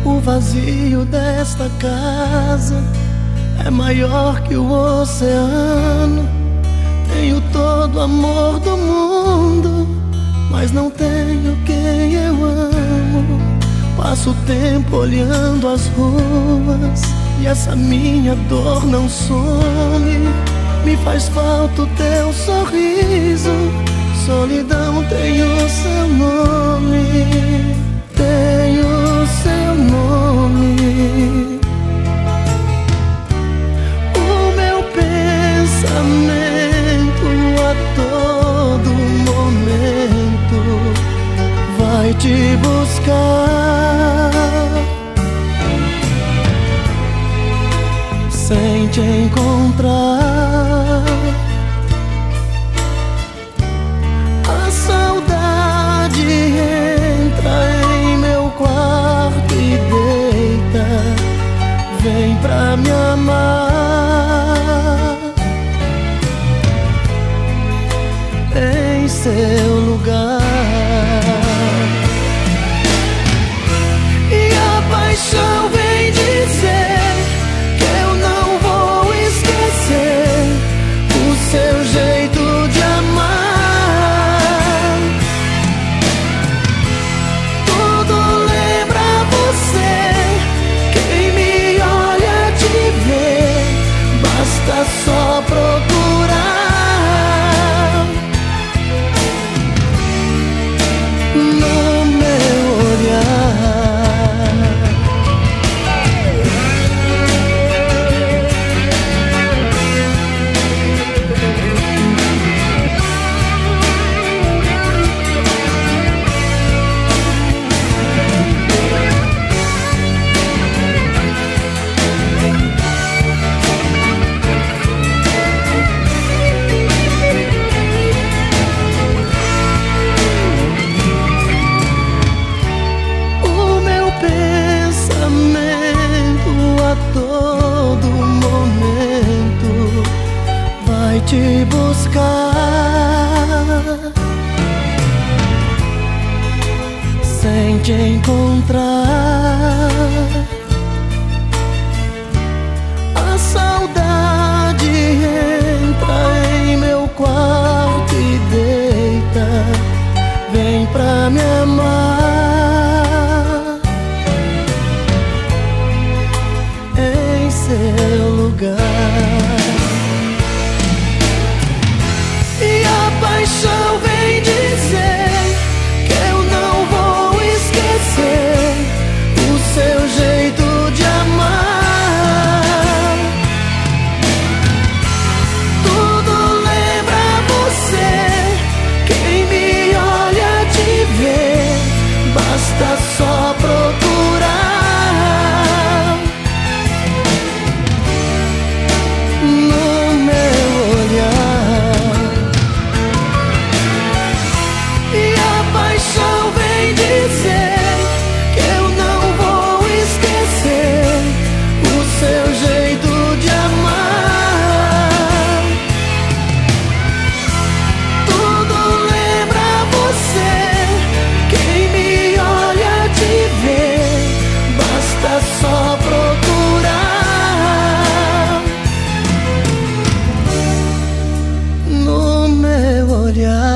O vazio desta casa é maior que o oceano. Tenho todo o amor do mundo, mas não tenho quem eu amo. Passo o tempo olhando as ruas e essa minha dor não some. Me faz falta o teu sorriso. Solidão tem o seu nome, tem o seu nome. O meu pensamento a todo momento vai te buscar. Sem te encontrar, a saudade entra em meu quarto e deita. Vem pra me amar em seu lugar. E a paixão vem dizer seu jeito de amar. Tudo lembra você. Quem me olha te vê. Basta só procurar no meu olhar. Todo momento vai te buscar. Sem te encontrar, a saudade entra em meu quarto e deita. Vem pra me amar em seu lugar. E a paixão vem dizer que eu não vou esquecer o seu jeito de amar. Tudo lembra você. Quem me olha te vê. Basta só procurar no meu olhar. E a paixão vem dizer que eu não vou esquecer o seu jeito de amar. Tudo lembra você. Quem me olha te vê. Basta só procurar no meu olhar.